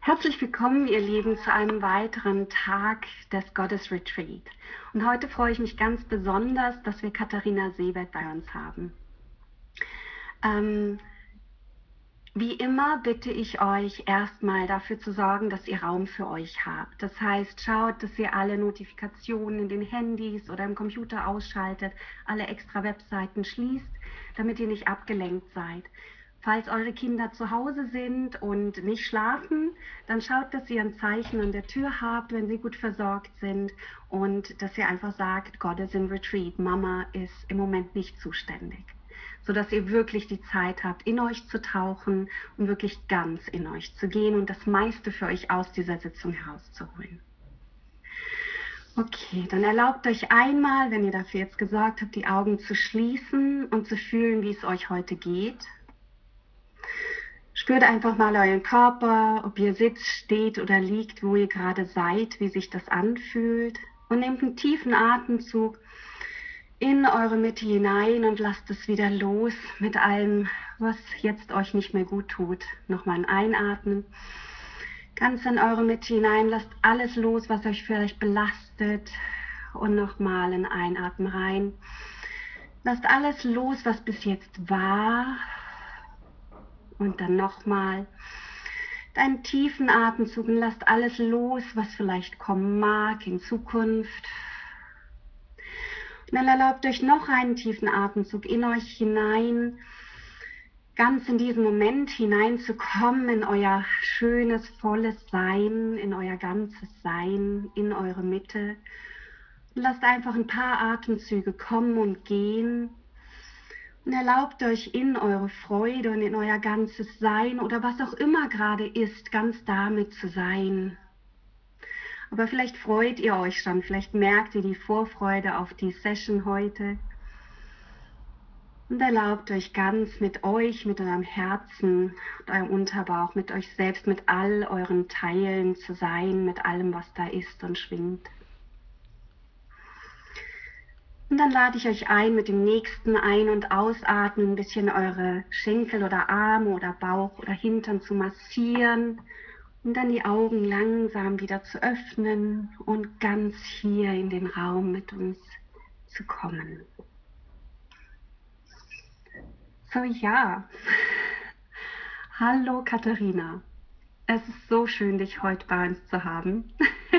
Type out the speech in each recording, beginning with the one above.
Herzlich willkommen, ihr Lieben, zu einem weiteren Tag des Goddess Retreat. Und heute freue ich mich ganz besonders, dass wir Katharina Seebert bei uns haben. Wie immer bitte ich euch erstmal dafür zu sorgen, dass ihr Raum für euch habt. Das heißt, schaut, dass ihr alle Notifikationen in den Handys oder im Computer ausschaltet, alle extra Webseiten schließt, damit ihr nicht abgelenkt seid. Falls eure Kinder zu Hause sind und nicht schlafen, dann schaut, dass ihr ein Zeichen an der Tür habt, wenn sie gut versorgt sind, und dass ihr einfach sagt, God is in Retreat, Mama ist im Moment nicht zuständig. Sodass ihr wirklich die Zeit habt, in euch zu tauchen und wirklich ganz in euch zu gehen und das meiste für euch aus dieser Sitzung herauszuholen. Okay, dann erlaubt euch einmal, wenn ihr dafür jetzt gesorgt habt, die Augen zu schließen und zu fühlen, wie es euch heute geht. Spürt einfach mal euren Körper, ob ihr sitzt, steht oder liegt, wo ihr gerade seid, wie sich das anfühlt. Und nehmt einen tiefen Atemzug in eure Mitte hinein und lasst es wieder los mit allem, was jetzt euch nicht mehr gut tut. Nochmal ein Einatmen. Ganz in eure Mitte hinein, lasst alles los, was euch vielleicht belastet. Und nochmal ein Einatmen rein. Lasst alles los, was bis jetzt war. Und dann nochmal einen tiefen Atemzug und lasst alles los, was vielleicht kommen mag in Zukunft. Und dann erlaubt euch noch einen tiefen Atemzug in euch hinein, ganz in diesen Moment hineinzukommen, in euer schönes, volles Sein, in euer ganzes Sein, in eure Mitte. Und lasst einfach ein paar Atemzüge kommen und gehen. Und erlaubt euch in eure Freude und in euer ganzes Sein oder was auch immer gerade ist, ganz damit zu sein. Aber vielleicht freut ihr euch schon, vielleicht merkt ihr die Vorfreude auf die Session heute. Und erlaubt euch ganz mit euch, mit eurem Herzen, mit eurem Unterbauch, mit euch selbst, mit all euren Teilen zu sein, mit allem, was da ist und schwingt. Und dann lade ich euch ein, mit dem nächsten Ein- und Ausatmen ein bisschen eure Schenkel oder Arme oder Bauch oder Hintern zu massieren und dann die Augen langsam wieder zu öffnen und ganz hier in den Raum mit uns zu kommen. So, ja. Hallo Katharina. Es ist so schön, dich heute bei uns zu haben.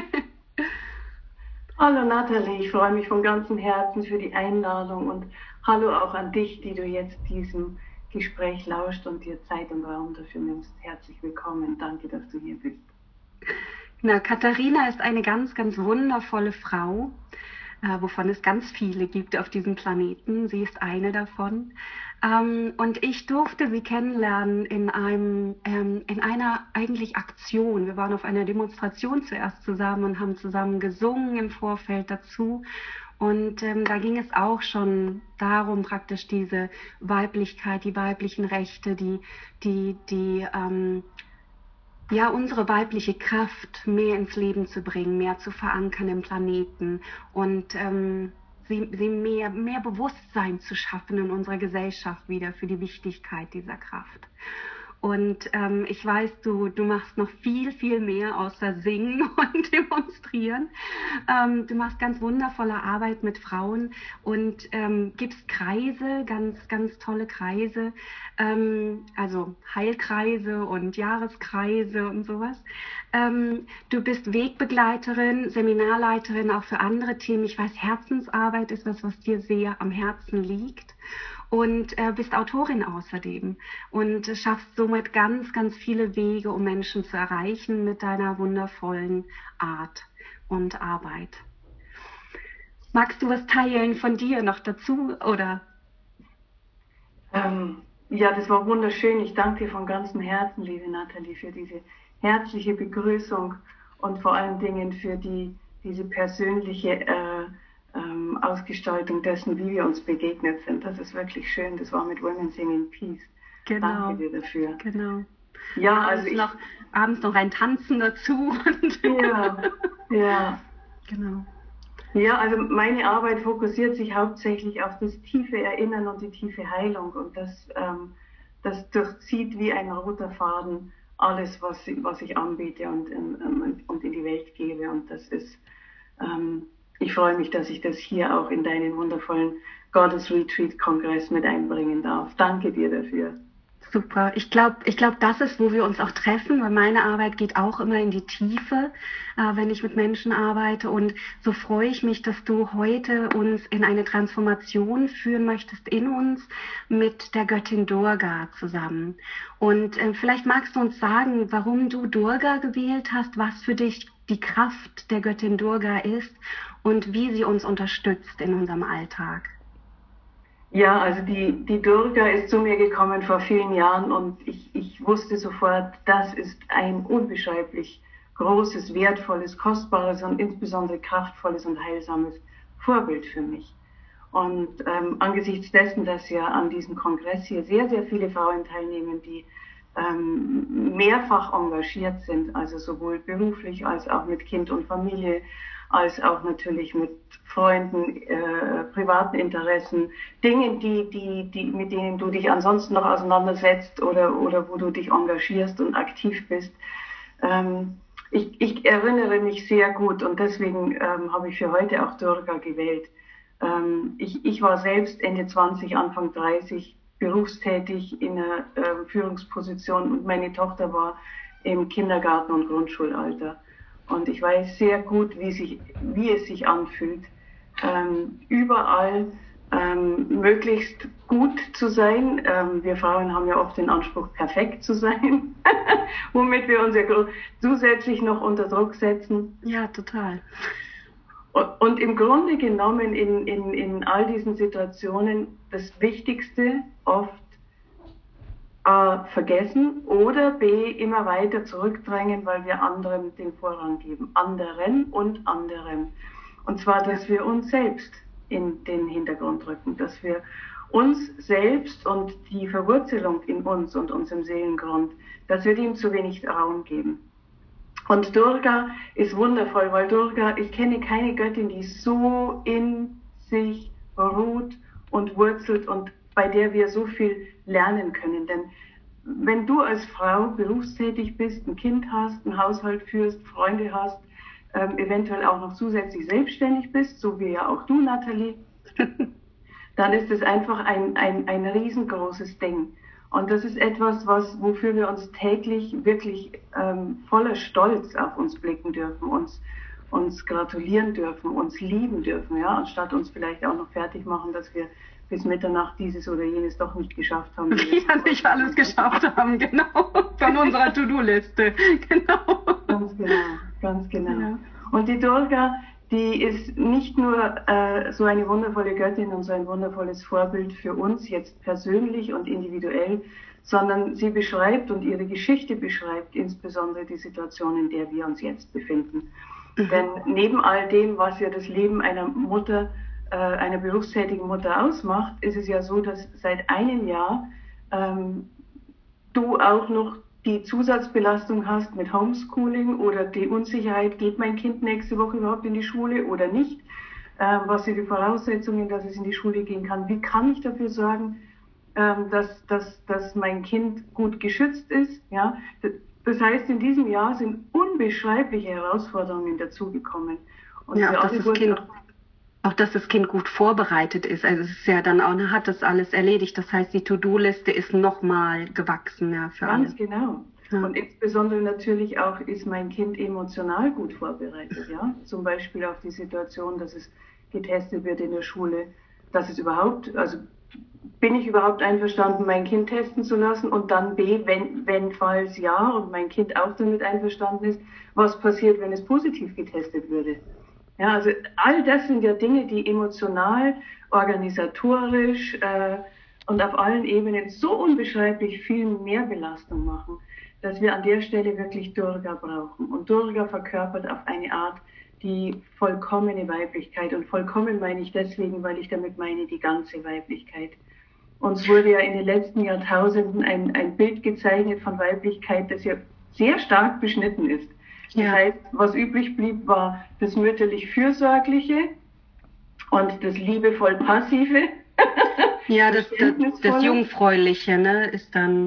Hallo Nathalie, ich freue mich von ganzem Herzen für die Einladung und hallo auch an dich, die du jetzt diesem Gespräch lauscht und dir Zeit und Raum dafür nimmst. Herzlich willkommen, danke, dass du hier bist. Na, Katharina ist eine ganz, ganz wundervolle Frau, wovon es ganz viele gibt auf diesem Planeten. Sie ist eine davon. Und ich durfte sie kennenlernen in einer eigentlich Aktion. Wir waren auf einer Demonstration zuerst zusammen und haben zusammen gesungen im Vorfeld dazu. Und da ging es auch schon darum, praktisch diese Weiblichkeit, die weiblichen Rechte, ja, unsere weibliche Kraft mehr ins Leben zu bringen, mehr zu verankern im Planeten und sie mehr Bewusstsein zu schaffen in unserer Gesellschaft wieder für die Wichtigkeit dieser Kraft. Und ich weiß, du machst noch viel, viel mehr außer singen und demonstrieren. Du machst ganz wundervolle Arbeit mit Frauen und gibst Kreise, ganz, ganz tolle Kreise, also Heilkreise und Jahreskreise und sowas. Du bist Wegbegleiterin, Seminarleiterin auch für andere Themen. Ich weiß, Herzensarbeit ist was dir sehr am Herzen liegt. Und bist Autorin außerdem und schaffst somit ganz, ganz viele Wege, um Menschen zu erreichen mit deiner wundervollen Art und Arbeit. Magst du was teilen von dir noch dazu, oder? Ja, das war wunderschön. Ich danke dir von ganzem Herzen, liebe Nathalie, für diese herzliche Begrüßung und vor allen Dingen für diese persönliche Ausgestaltung dessen, wie wir uns begegnet sind. Das ist wirklich schön. Das war mit Women Singing Peace. Genau. Danke dir dafür. Genau. Ja, also abends noch ein Tanzen dazu. Ja. Genau. Ja, also meine Arbeit fokussiert sich hauptsächlich auf das tiefe Erinnern und die tiefe Heilung und das durchzieht wie ein roter Faden alles, was ich anbiete und in die Welt gebe. Und das ist, ich freue mich, dass ich das hier auch in deinen wundervollen Goddess Retreat Kongress mit einbringen darf. Danke dir dafür. Super. Ich glaube, das ist, wo wir uns auch treffen, weil meine Arbeit geht auch immer in die Tiefe, wenn ich mit Menschen arbeite. Und so freue ich mich, dass du heute uns in eine Transformation führen möchtest in uns mit der Göttin Durga zusammen. Und vielleicht magst du uns sagen, warum du Durga gewählt hast, was für dich die Kraft der Göttin Durga ist und wie sie uns unterstützt in unserem Alltag. Ja, also die Durga ist zu mir gekommen vor vielen Jahren und ich wusste sofort, das ist ein unbeschreiblich großes, wertvolles, kostbares und insbesondere kraftvolles und heilsames Vorbild für mich. Und angesichts dessen, dass ja an diesem Kongress hier sehr, sehr viele Frauen teilnehmen, die mehrfach engagiert sind, also sowohl beruflich als auch mit Kind und Familie, als auch natürlich mit Freunden, privaten Interessen, Dingen, mit denen du dich ansonsten noch auseinandersetzt oder wo du dich engagierst und aktiv bist. Ich erinnere mich sehr gut und deswegen habe ich für heute auch Durga gewählt. Ich war selbst Ende 20, Anfang 30 berufstätig in einer Führungsposition und meine Tochter war im Kindergarten- und Grundschulalter. Und ich weiß sehr gut, wie es sich anfühlt, überall möglichst gut zu sein. Wir Frauen haben ja oft den Anspruch, perfekt zu sein, womit wir uns ja zusätzlich noch unter Druck setzen. Ja, total. Und im Grunde genommen in all diesen Situationen das Wichtigste oft vergessen oder B, immer weiter zurückdrängen, weil wir anderen den Vorrang geben. Anderen und anderem. Und zwar, dass wir uns selbst in den Hintergrund rücken, dass wir uns selbst und die Verwurzelung in uns und unserem Seelengrund, dass wir dem zu wenig Raum geben. Und Durga ist wundervoll, weil Durga, ich kenne keine Göttin, die so in sich ruht und wurzelt und bei der wir so viel lernen können. Denn wenn du als Frau berufstätig bist, ein Kind hast, einen Haushalt führst, Freunde hast, eventuell auch noch zusätzlich selbstständig bist, so wie ja auch du, Nathalie, dann ist es einfach ein riesengroßes Ding. Und das ist etwas, wofür wir uns täglich wirklich voller Stolz auf uns blicken dürfen, uns gratulieren dürfen, uns lieben dürfen, ja, anstatt uns vielleicht auch noch fertig machen, dass wir bis Mitternacht dieses oder jenes doch nicht geschafft haben. Wir nicht alles geschafft haben, genau, von unserer To-Do-Liste, genau. Ganz genau, ganz genau. Ja. Und die Durga, die ist nicht nur so eine wundervolle Göttin und so ein wundervolles Vorbild für uns jetzt persönlich und individuell, sondern sie beschreibt und ihre Geschichte beschreibt insbesondere die Situation, in der wir uns jetzt befinden. Denn neben all dem, was ja das Leben einer Mutter, einer berufstätigen Mutter ausmacht, ist es ja so, dass seit einem Jahr du auch noch die Zusatzbelastung hast mit Homeschooling oder die Unsicherheit, geht mein Kind nächste Woche überhaupt in die Schule oder nicht? Was sind die Voraussetzungen, dass es in die Schule gehen kann? Wie kann ich dafür sorgen, dass mein Kind gut geschützt ist? Ja? Das heißt, in diesem Jahr sind unbeschreibliche Herausforderungen dazugekommen. Und ja, auch dass das Kind gut vorbereitet ist. Also es ist ja dann auch, hat das alles erledigt. Das heißt, die To-Do-Liste ist nochmal gewachsen, ja, für alle. Ganz genau. Ja. Und insbesondere natürlich auch, ist mein Kind emotional gut vorbereitet, ja. Zum Beispiel auf die Situation, dass es getestet wird in der Schule, dass es überhaupt, also bin ich überhaupt einverstanden, mein Kind testen zu lassen? Und dann B, wenn falls ja und mein Kind auch damit einverstanden ist, was passiert, wenn es positiv getestet würde? Ja, also all das sind ja Dinge, die emotional, organisatorisch und auf allen Ebenen so unbeschreiblich viel mehr Belastung machen, dass wir an der Stelle wirklich Durga brauchen. Und Durga verkörpert auf eine Art die vollkommene Weiblichkeit. Und vollkommen meine ich deswegen, weil ich damit meine die ganze Weiblichkeit. Uns wurde ja in den letzten Jahrtausenden ein Bild gezeichnet von Weiblichkeit, das ja sehr stark beschnitten ist. Das heißt, was übrig blieb, war das mütterlich-fürsorgliche und das liebevoll-passive. Ja, das Jungfräuliche, ne, ist dann...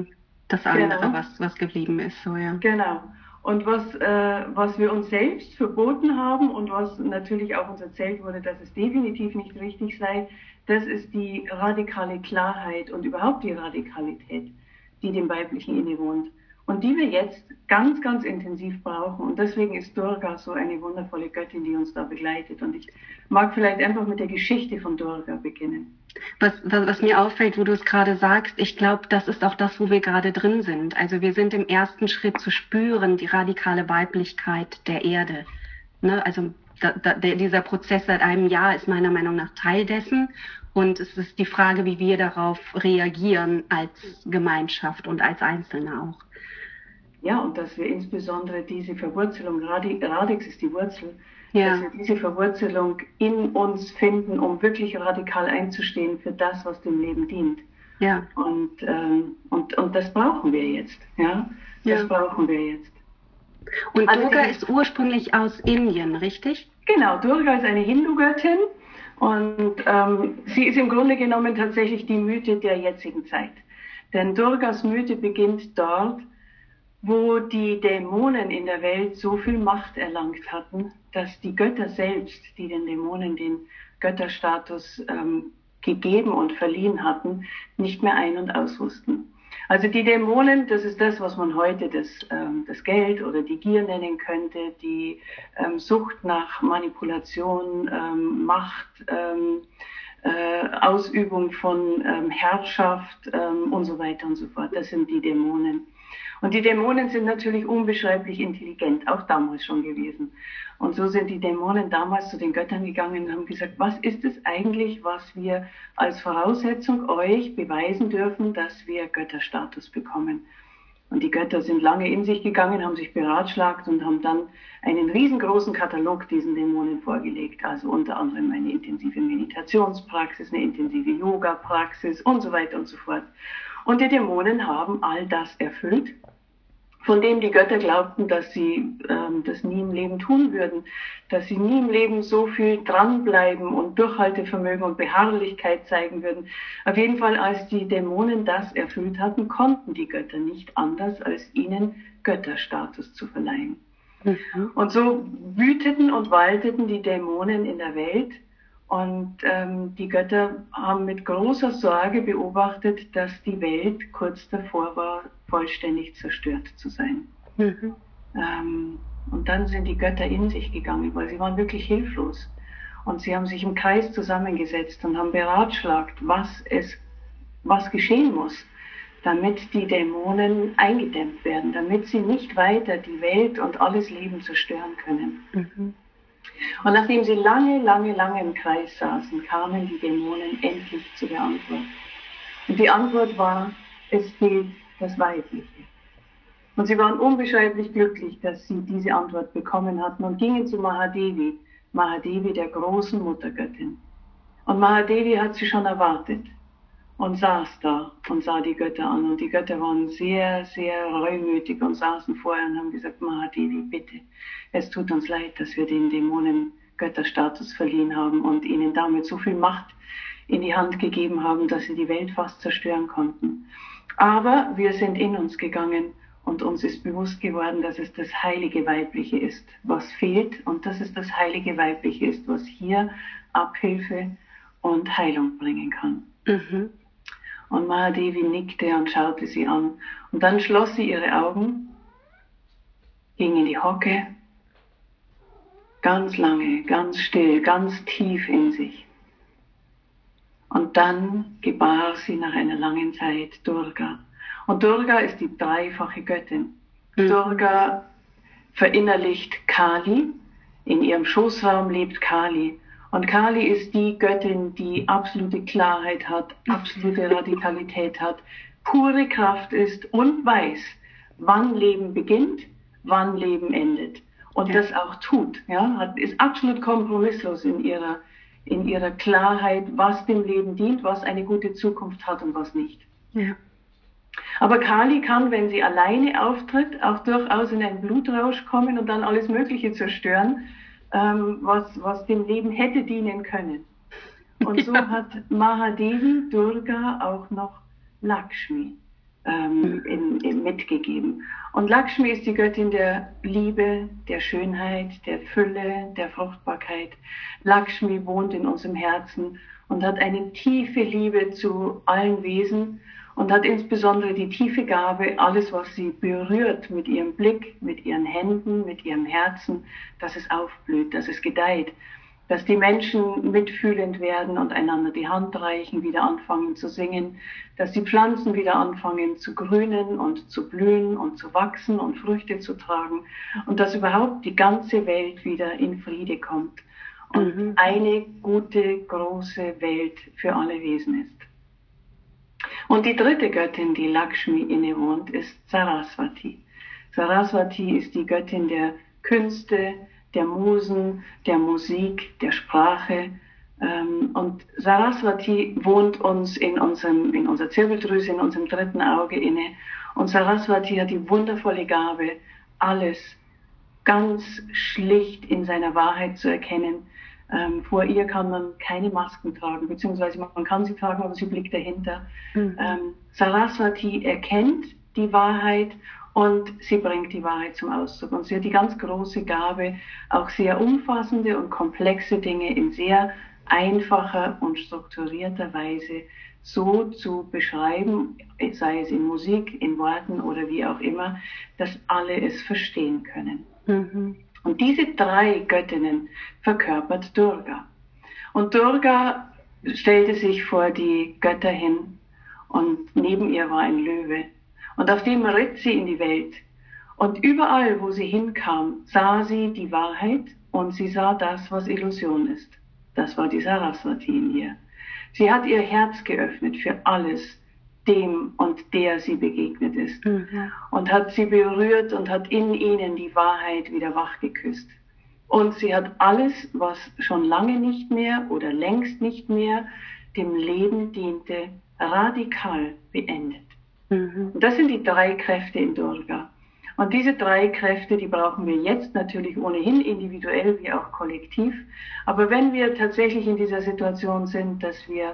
das andere, Genau. was geblieben ist, so, ja. Genau. Und was wir uns selbst verboten haben und was natürlich auch uns erzählt wurde, dass es definitiv nicht richtig sei, das ist die radikale Klarheit und überhaupt die Radikalität, die dem Weiblichen innewohnt. Und die wir jetzt ganz, ganz intensiv brauchen. Und deswegen ist Durga so eine wundervolle Göttin, die uns da begleitet. Und ich mag vielleicht einfach mit der Geschichte von Durga beginnen. Was mir auffällt, wo du es gerade sagst, ich glaube, das ist auch das, wo wir gerade drin sind. Also wir sind im ersten Schritt zu spüren, die radikale Weiblichkeit der Erde. Ne? Also dieser Prozess seit einem Jahr ist meiner Meinung nach Teil dessen. Und es ist die Frage, wie wir darauf reagieren als Gemeinschaft und als Einzelne auch. Ja, und dass wir insbesondere diese Verwurzelung, Radix ist die Wurzel, dass Ja, wir diese Verwurzelung in uns finden, um wirklich radikal einzustehen für das, was dem Leben dient. ja, Und das brauchen wir jetzt. Ja, das ja. brauchen wir jetzt. Und Also Durga die, ist ursprünglich aus Indien, richtig? genau, Durga ist eine Hindu-Göttin und sie ist im Grunde genommen tatsächlich die Mythe der jetzigen Zeit. Denn Durgas Mythe beginnt dort, wo die Dämonen in der Welt so viel Macht erlangt hatten, dass die Götter selbst, die den Dämonen den Götterstatus gegeben und verliehen hatten, nicht mehr ein- und aus wussten. Also die Dämonen, das ist das, was man heute das Geld oder die Gier nennen könnte, die Sucht nach Manipulation, Macht, Ausübung von Herrschaft und so weiter und so fort. Das sind die Dämonen. Und die Dämonen sind natürlich unbeschreiblich intelligent, auch damals schon gewesen. Und so sind die Dämonen damals zu den Göttern gegangen und haben gesagt, was ist es eigentlich, was wir als Voraussetzung euch beweisen dürfen, dass wir Götterstatus bekommen? Und die Götter sind lange in sich gegangen, haben sich beratschlagt und haben dann einen riesengroßen Katalog diesen Dämonen vorgelegt. Also unter anderem eine intensive Meditationspraxis, eine intensive Yoga-Praxis und so weiter und so fort. Und die Dämonen haben all das erfüllt, von dem die Götter glaubten, dass sie das nie im Leben tun würden, dass sie nie im Leben so viel dranbleiben und Durchhaltevermögen und Beharrlichkeit zeigen würden. Auf jeden Fall, als die Dämonen das erfüllt hatten, konnten die Götter nicht anders, als ihnen Götterstatus zu verleihen. Mhm. Und so wüteten und walteten die Dämonen in der Welt. Und die Götter haben mit großer Sorge beobachtet, dass die Welt kurz davor war, vollständig zerstört zu sein. Mhm. Und dann sind die Götter in sich gegangen, weil sie waren wirklich hilflos. Und sie haben sich im Kreis zusammengesetzt und haben beratschlagt, was geschehen muss, damit die Dämonen eingedämmt werden, damit sie nicht weiter die Welt und alles Leben zerstören können. Mhm. Und nachdem sie lange, lange, lange im Kreis saßen, kamen die Dämonen endlich zu der Antwort. Und die Antwort war, es fehlt das Weibliche. Und sie waren unbeschreiblich glücklich, dass sie diese Antwort bekommen hatten und gingen zu Mahadevi, Mahadevi der großen Muttergöttin. Und Mahadevi hat sie schon erwartet und saß da und sah die Götter an. Und die Götter waren sehr, sehr reumütig und saßen vorher und haben gesagt, Mahadevi, bitte, es tut uns leid, dass wir den Dämonen Götterstatus verliehen haben und ihnen damit so viel Macht in die Hand gegeben haben, dass sie die Welt fast zerstören konnten. Aber wir sind in uns gegangen und uns ist bewusst geworden, dass es das heilige Weibliche ist, was fehlt und dass es das heilige Weibliche ist, was hier Abhilfe und Heilung bringen kann. Mhm. Und Mahadevi nickte und schaute sie an. Und dann schloss sie ihre Augen, ging in die Hocke, ganz lange, ganz still, ganz tief in sich. Und dann gebar sie nach einer langen Zeit Durga. Und Durga ist die dreifache Göttin. Mhm. Durga verinnerlicht Kali. In ihrem Schoßraum lebt Kali. Und Kali ist die Göttin, die absolute Klarheit hat, absolute Radikalität hat, pure Kraft ist und weiß, wann Leben beginnt, wann Leben endet. Und das auch tut. Ja, ist absolut kompromisslos in ihrer Klarheit, was dem Leben dient, was eine gute Zukunft hat und was nicht. Ja. Aber Kali kann, wenn sie alleine auftritt, auch durchaus in einen Blutrausch kommen und dann alles Mögliche zerstören, was dem Leben hätte dienen können. Und so hat Mahadevi, Durga, auch noch Lakshmi, mitgegeben. Und Lakshmi ist die Göttin der Liebe, der Schönheit, der Fülle, der Fruchtbarkeit. Lakshmi wohnt in unserem Herzen und hat eine tiefe Liebe zu allen Wesen und hat insbesondere die tiefe Gabe, alles, was sie berührt, mit ihrem Blick, mit ihren Händen, mit ihrem Herzen, dass es aufblüht, dass es gedeiht, dass die Menschen mitfühlend werden und einander die Hand reichen, wieder anfangen zu singen, dass die Pflanzen wieder anfangen zu grünen und zu blühen und zu wachsen und Früchte zu tragen und dass überhaupt die ganze Welt wieder in Friede kommt und eine gute, große Welt für alle Wesen ist. Und die dritte Göttin, die Lakshmi innewohnt, ist Saraswati. Saraswati ist die Göttin der Künste, der Musen, der Musik, der Sprache. Und Saraswati wohnt uns in unserer Zirbeldrüse, in unserem dritten Auge inne. Und Saraswati hat die wundervolle Gabe, alles ganz schlicht in seiner Wahrheit zu erkennen. Vor ihr kann man keine Masken tragen, beziehungsweise man kann sie tragen, aber sie blickt dahinter. Saraswati erkennt die Wahrheit und sie bringt die Wahrheit zum Ausdruck. Und sie hat die ganz große Gabe, auch sehr umfassende und komplexe Dinge in sehr einfacher und strukturierter Weise so zu beschreiben, sei es in Musik, in Worten oder wie auch immer, dass alle es verstehen können. Und diese drei Göttinnen verkörpert Durga. Und Durga stellte sich vor die Götter hin und neben ihr war ein Löwe. Und auf dem ritt sie in die Welt. Und überall, wo sie hinkam, sah sie die Wahrheit und sie sah das, was Illusion ist. Das war die Saraswati in ihr. Sie hat ihr Herz geöffnet für alles, dem und der sie begegnet ist. Und hat sie berührt und hat in ihnen die Wahrheit wieder wachgeküsst. Und sie hat alles, was schon lange nicht mehr oder längst nicht mehr dem Leben diente, radikal beendet. Und das sind die drei Kräfte in Durga. Und diese drei Kräfte, die brauchen wir jetzt natürlich ohnehin individuell wie auch kollektiv. Aber wenn wir tatsächlich in dieser Situation sind, dass wir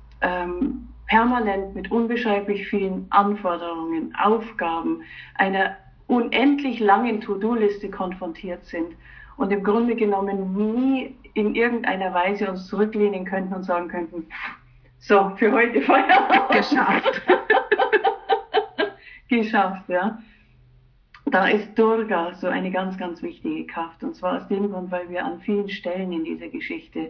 permanent mit unbeschreiblich vielen Anforderungen, Aufgaben, einer unendlich langen To-Do-Liste konfrontiert sind und im Grunde genommen nie in irgendeiner Weise uns zurücklehnen könnten und sagen könnten, so, für heute Feierabend. Geschafft. Geschafft, ja. Da ist Durga so eine ganz, ganz wichtige Kraft. Und zwar aus dem Grund, weil wir an vielen Stellen in dieser Geschichte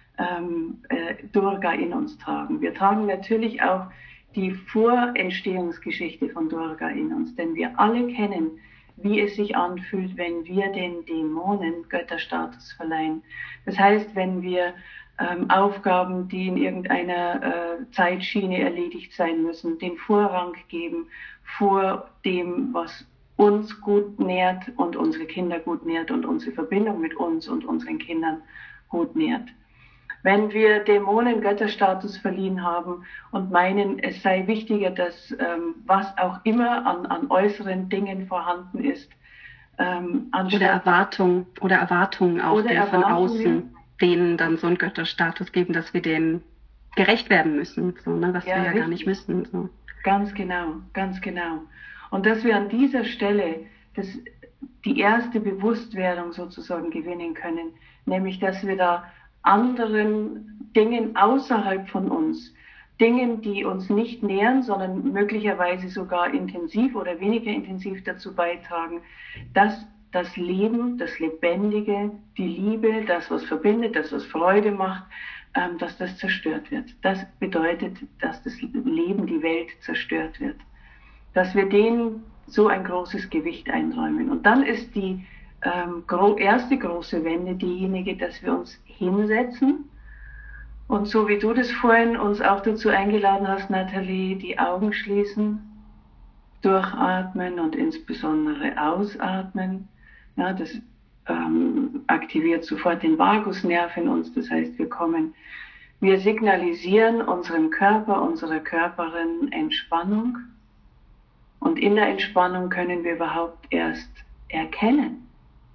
Durga in uns tragen. Wir tragen natürlich auch die Vorentstehungsgeschichte von Durga in uns, denn wir alle kennen, wie es sich anfühlt, wenn wir den Dämonen Götterstatus verleihen. Das heißt, wenn wir Aufgaben, die in irgendeiner Zeitschiene erledigt sein müssen, den Vorrang geben vor dem, was uns gut nährt und unsere Kinder gut nährt und unsere Verbindung mit uns und unseren Kindern gut nährt. Wenn wir Dämonen Götterstatus verliehen haben und meinen, es sei wichtiger, dass was auch immer an äußeren Dingen vorhanden ist, oder Erwartungen auch, die von außen denen dann so einen Götterstatus geben, dass wir denen gerecht werden müssen, so, ne, was wir ja gar nicht müssen. So. Ganz genau, ganz genau. Und dass wir an dieser Stelle die erste Bewusstwerdung sozusagen gewinnen können, nämlich dass wir da anderen Dingen außerhalb von uns, Dingen, die uns nicht nähern, sondern möglicherweise sogar intensiv oder weniger intensiv dazu beitragen, dass das Leben, das Lebendige, die Liebe, das, was verbindet, das, was Freude macht, dass das zerstört wird. Das bedeutet, dass das Leben, die Welt zerstört wird. Dass wir denen so ein großes Gewicht einräumen. Und dann ist die erste große Wende diejenige, dass wir uns hinsetzen und so wie du das vorhin uns auch dazu eingeladen hast, Nathalie, die Augen schließen, durchatmen und insbesondere ausatmen. Ja, das aktiviert sofort den Vagusnerv in uns. Das heißt, wir signalisieren unserem Körper, unserer Körperin Entspannung. Und in der Entspannung können wir überhaupt erst erkennen,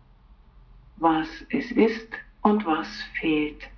was es ist und was fehlt,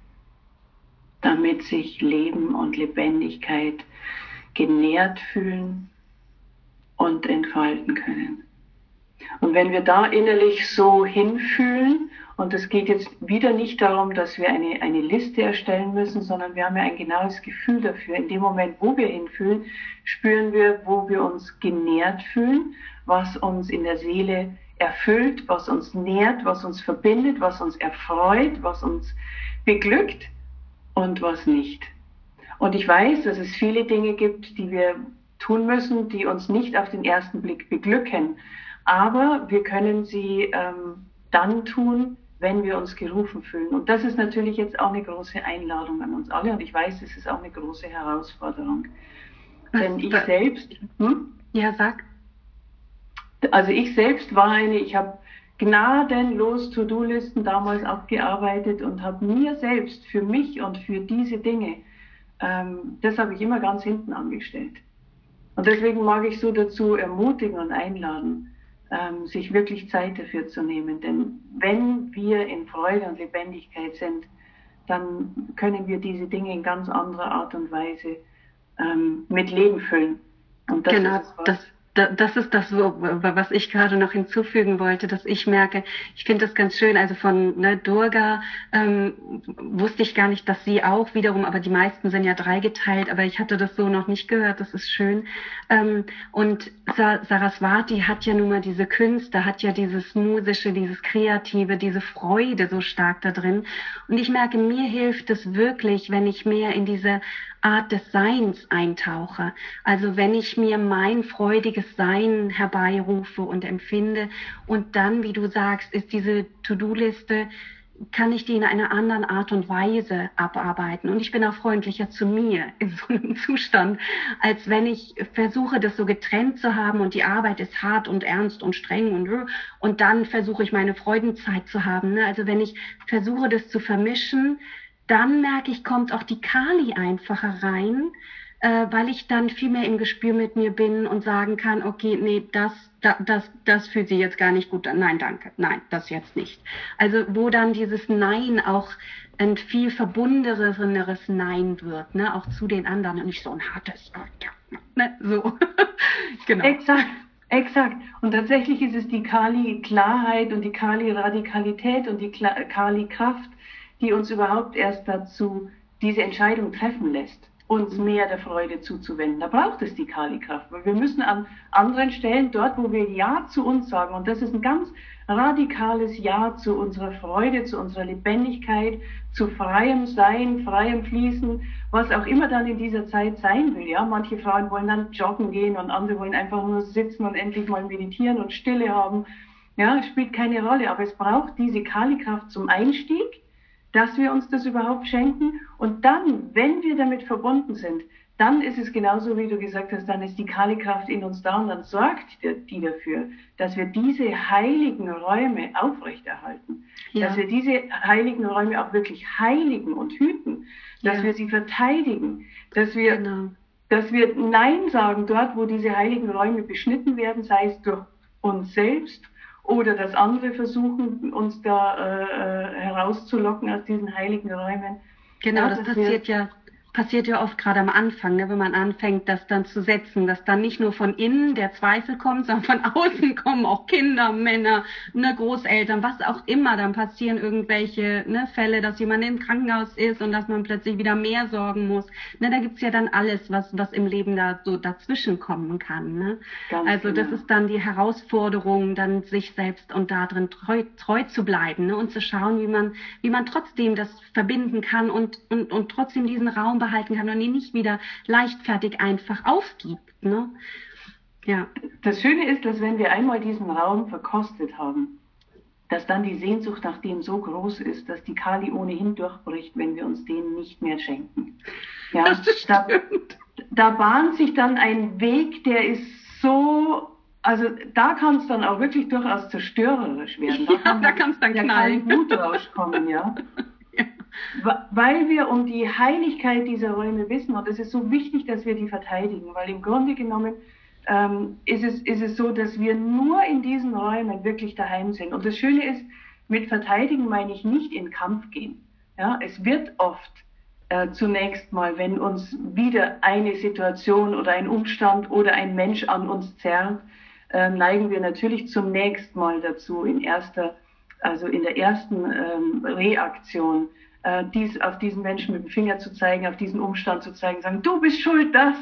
damit sich Leben und Lebendigkeit genährt fühlen und entfalten können. Und wenn wir da innerlich so hinfühlen, und es geht jetzt wieder nicht darum, dass wir eine Liste erstellen müssen, sondern wir haben ja ein genaues Gefühl dafür. In dem Moment, wo wir hinfühlen, spüren wir, wo wir uns genährt fühlen, was uns in der Seele erfüllt, was uns nährt, was uns verbindet, was uns erfreut, was uns beglückt und was nicht. Und ich weiß, dass es viele Dinge gibt, die wir tun müssen, die uns nicht auf den ersten Blick beglücken. Aber wir können sie dann tun, wenn wir uns gerufen fühlen. Und das ist natürlich jetzt auch eine große Einladung an uns alle. Und ich weiß, es ist auch eine große Herausforderung. Denn ich selbst... Ja, sag. Also ich selbst war ich habe gnadenlos To-Do-Listen damals abgearbeitet und habe mir selbst, für mich und für diese Dinge, das habe ich immer ganz hinten angestellt. Und deswegen mag ich so dazu ermutigen und einladen, sich wirklich Zeit dafür zu nehmen. Denn wenn wir in Freude und Lebendigkeit sind, dann können wir diese Dinge in ganz anderer Art und Weise mit Leben füllen. Und das Genau, ist es, das ist das, was ich gerade noch hinzufügen wollte, dass ich merke, ich finde das ganz schön, also von Durga wusste ich gar nicht, dass sie auch wiederum, aber die meisten sind ja dreigeteilt, aber ich hatte das so noch nicht gehört, das ist schön. Und Saraswati hat ja nun mal diese Künste, hat ja dieses Musische, dieses Kreative, diese Freude so stark da drin. Und ich merke, mir hilft es wirklich, wenn ich mehr in diese Art des Seins eintauche. Also wenn ich mir mein freudiges Sein herbeirufe und empfinde und dann, wie du sagst, ist diese To-Do-Liste, kann ich die in einer anderen Art und Weise abarbeiten. Und ich bin auch freundlicher zu mir in so einem Zustand, als wenn ich versuche, das so getrennt zu haben und die Arbeit ist hart und ernst und streng und dann versuche ich meine Freudenzeit zu haben. Also wenn ich versuche, das zu vermischen, dann merke ich, kommt auch die Kali einfacher rein, weil ich dann viel mehr im Gespür mit mir bin und sagen kann, okay, nee, das fühlt sich jetzt gar nicht gut an. Nein, danke. Nein, das jetzt nicht. Also wo dann dieses Nein auch ein viel verbundeneres Nein wird, ne, auch zu den anderen und nicht so ein hartes, ne, so. Genau. Exakt. Und tatsächlich ist es die Kali-Klarheit und die Kali-Radikalität und die Kali-Kraft, die uns überhaupt erst dazu diese Entscheidung treffen lässt, uns mehr der Freude zuzuwenden. Da braucht es die Kali-Kraft, weil wir müssen an anderen Stellen, dort wo wir Ja zu uns sagen, und das ist ein ganz radikales Ja zu unserer Freude, zu unserer Lebendigkeit, zu freiem Sein, freiem Fließen, was auch immer dann in dieser Zeit sein will. Ja, manche Frauen wollen dann joggen gehen und andere wollen einfach nur sitzen und endlich mal meditieren und Stille haben. Ja, spielt keine Rolle, aber es braucht diese Kali-Kraft zum Einstieg, dass wir uns das überhaupt schenken. Und dann, wenn wir damit verbunden sind, dann ist es genauso, wie du gesagt hast, dann ist die Kali-Kraft in uns da und dann sorgt die dafür, dass wir diese heiligen Räume aufrechterhalten. Ja. Dass wir diese heiligen Räume auch wirklich heiligen und hüten. Dass wir sie verteidigen. Dass wir Nein sagen dort, wo diese heiligen Räume beschnitten werden, sei es durch uns selbst oder dass andere versuchen, uns da herauszulocken aus diesen heiligen Räumen. Genau, das passiert ja oft gerade am Anfang, ne, wenn man anfängt, das dann zu setzen, dass dann nicht nur von innen der Zweifel kommt, sondern von außen kommen auch Kinder, Männer, Großeltern, was auch immer. Dann passieren irgendwelche Fälle, dass jemand im Krankenhaus ist und dass man plötzlich wieder mehr sorgen muss. Da gibt's ja dann alles, was im Leben da so dazwischen kommen kann. Ne? Also das ist dann die Herausforderung, dann sich selbst und da drin treu zu bleiben, ne? Und zu schauen, wie man trotzdem das verbinden kann und trotzdem diesen Raum behalten kann und ihn nicht wieder leichtfertig einfach aufgibt. Ne? Ja. Das Schöne ist, dass wenn wir einmal diesen Raum verkostet haben, dass dann die Sehnsucht nach dem so groß ist, dass die Kali ohnehin durchbricht, wenn wir uns den nicht mehr schenken. Ja, das stimmt. Da bahnt sich dann ein Weg, der ist so, also da kann es dann auch wirklich durchaus zerstörerisch werden. Da kann es dann knallen. Da kann Blut rauskommen, ja. Weil wir um die Heiligkeit dieser Räume wissen, und es ist so wichtig, dass wir die verteidigen, weil im Grunde genommen ist es so, dass wir nur in diesen Räumen wirklich daheim sind. Und das Schöne ist, mit verteidigen meine ich nicht in Kampf gehen. Ja, es wird oft zunächst mal, wenn uns wieder eine Situation oder ein Umstand oder ein Mensch an uns zerrt, neigen wir natürlich zunächst mal dazu, in der ersten Reaktion, auf diesen Menschen mit dem Finger zu zeigen, auf diesen Umstand zu zeigen, sagen, du bist schuld, das.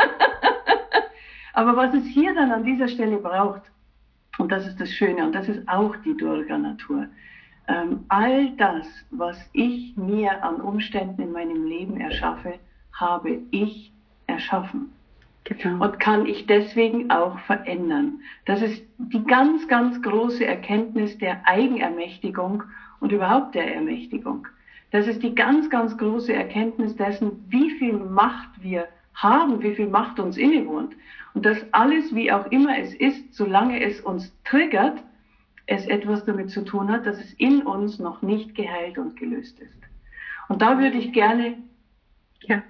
Aber was es hier dann an dieser Stelle braucht, und das ist das Schöne, und das ist auch die Durga-Natur, all das, was ich mir an Umständen in meinem Leben erschaffe, habe ich erschaffen. Genau. Und kann ich deswegen auch verändern. Das ist die ganz, ganz große Erkenntnis der Eigenermächtigung und überhaupt der Ermächtigung. Das ist die ganz, ganz große Erkenntnis dessen, wie viel Macht wir haben, wie viel Macht uns innewohnt. Und dass alles, wie auch immer es ist, solange es uns triggert, es etwas damit zu tun hat, dass es in uns noch nicht geheilt und gelöst ist. Und da würde ich gerne... Ja.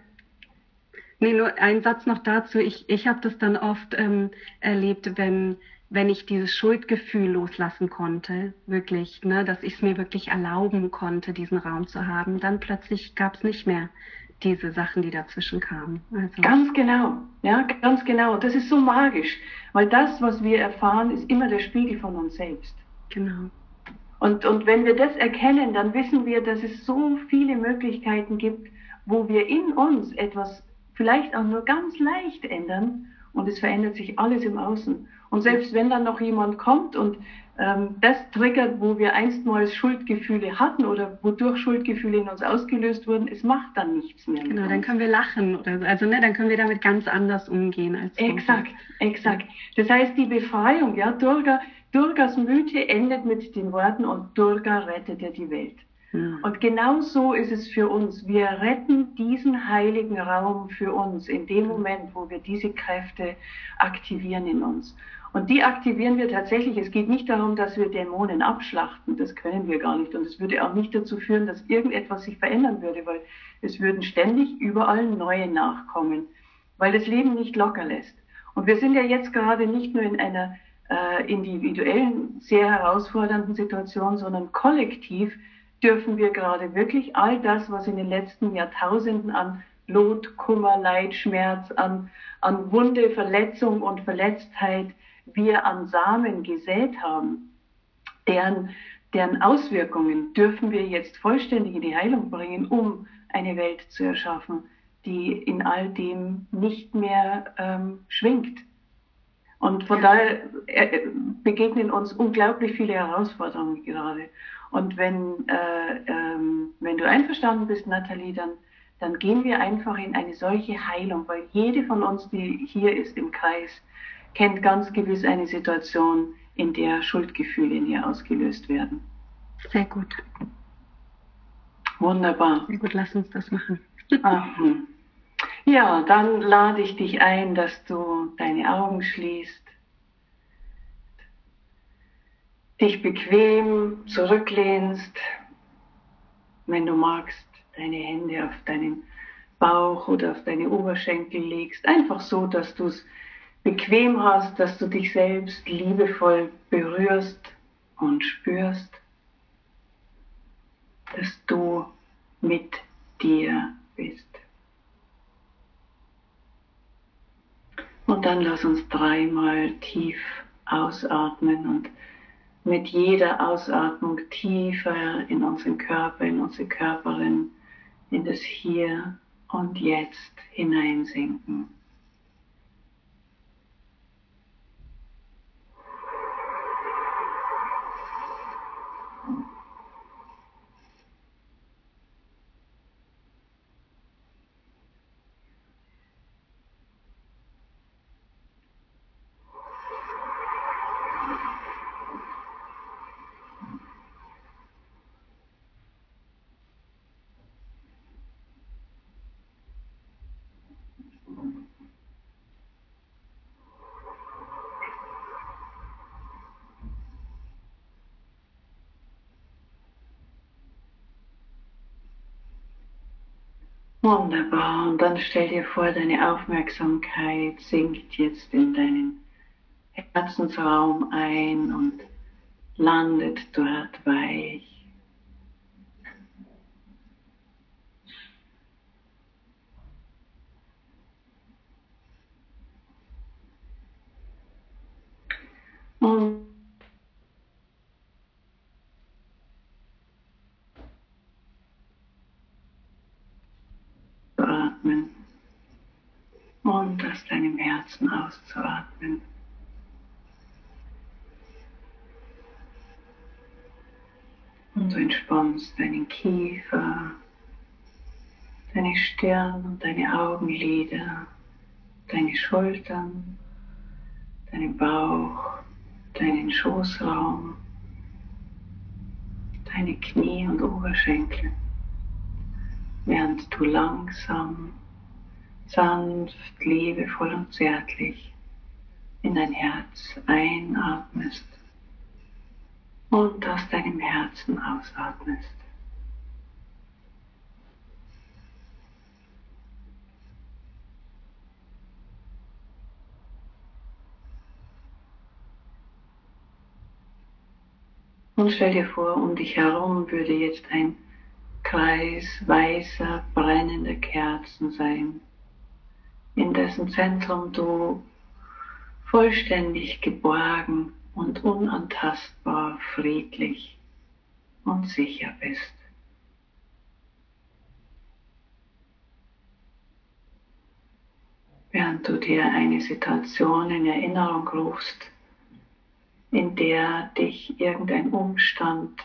Nee, nur ein Satz noch dazu. Ich habe das dann oft erlebt, wenn ich dieses Schuldgefühl loslassen konnte, wirklich, ne, dass ich es mir wirklich erlauben konnte, diesen Raum zu haben, dann plötzlich gab es nicht mehr diese Sachen, die dazwischen kamen. Also. Ganz genau, ja, ganz genau. Das ist so magisch, weil das, was wir erfahren, ist immer der Spiegel von uns selbst. Genau. Und wenn wir das erkennen, dann wissen wir, dass es so viele Möglichkeiten gibt, wo wir in uns etwas vielleicht auch nur ganz leicht ändern und es verändert sich alles im Außen. Und selbst wenn dann noch jemand kommt und das triggert, wo wir einstmals Schuldgefühle hatten oder wodurch Schuldgefühle in uns ausgelöst wurden, es macht dann nichts mehr. Genau, dann können wir lachen oder so. Also ne, dann können wir damit ganz anders umgehen als vorher. Exakt, exakt. Das heißt, die Befreiung, ja, Durgas Mythe endet mit den Worten und Durga rettete die Welt. Und genau so ist es für uns. Wir retten diesen heiligen Raum für uns in dem Moment, wo wir diese Kräfte aktivieren in uns. Und die aktivieren wir tatsächlich. Es geht nicht darum, dass wir Dämonen abschlachten. Das können wir gar nicht. Und es würde auch nicht dazu führen, dass irgendetwas sich verändern würde, weil es würden ständig überall neue nachkommen, weil das Leben nicht locker lässt. Und wir sind ja jetzt gerade nicht nur in einer individuellen, sehr herausfordernden Situation, sondern kollektiv dürfen wir gerade wirklich all das, was in den letzten Jahrtausenden an Lot, Kummer, Leid, Schmerz, an Wunde, Verletzung und Verletztheit wir an Samen gesät haben, deren Auswirkungen dürfen wir jetzt vollständig in die Heilung bringen, um eine Welt zu erschaffen, die in all dem nicht mehr schwingt. Und von daher begegnen uns unglaublich viele Herausforderungen gerade. Und wenn du einverstanden bist, Nathalie, dann gehen wir einfach in eine solche Heilung, weil jede von uns, die hier ist im Kreis, kennt ganz gewiss eine Situation, in der Schuldgefühle in ihr ausgelöst werden. Sehr gut. Wunderbar. Sehr gut, lass uns das machen. Ja, dann lade ich dich ein, dass du deine Augen schließt, dich bequem zurücklehnst, wenn du magst, deine Hände auf deinen Bauch oder auf deine Oberschenkel legst, einfach so, dass du es bequem hast, dass du dich selbst liebevoll berührst und spürst, dass du mit dir bist. Und dann lass uns 3-mal tief ausatmen und mit jeder Ausatmung tiefer in unseren Körper, in unsere Körperin, in das Hier und Jetzt hineinsinken. Wunderbar. Und dann stell dir vor, deine Aufmerksamkeit sinkt jetzt in deinen Herzensraum ein und landet dort weich. Und atmen und aus deinem Herzen auszuatmen. Und du entspannst deinen Kiefer, deine Stirn und deine Augenlider, deine Schultern, deinen Bauch, deinen Schoßraum, deine Knie und Oberschenkel, während du langsam, sanft, liebevoll und zärtlich in dein Herz einatmest und aus deinem Herzen ausatmest. Und stell dir vor, um dich herum würde jetzt ein Kreis weißer, brennender Kerzen sein, in dessen Zentrum du vollständig geborgen und unantastbar, friedlich und sicher bist. Während du dir eine Situation in Erinnerung rufst, in der dich irgendein Umstand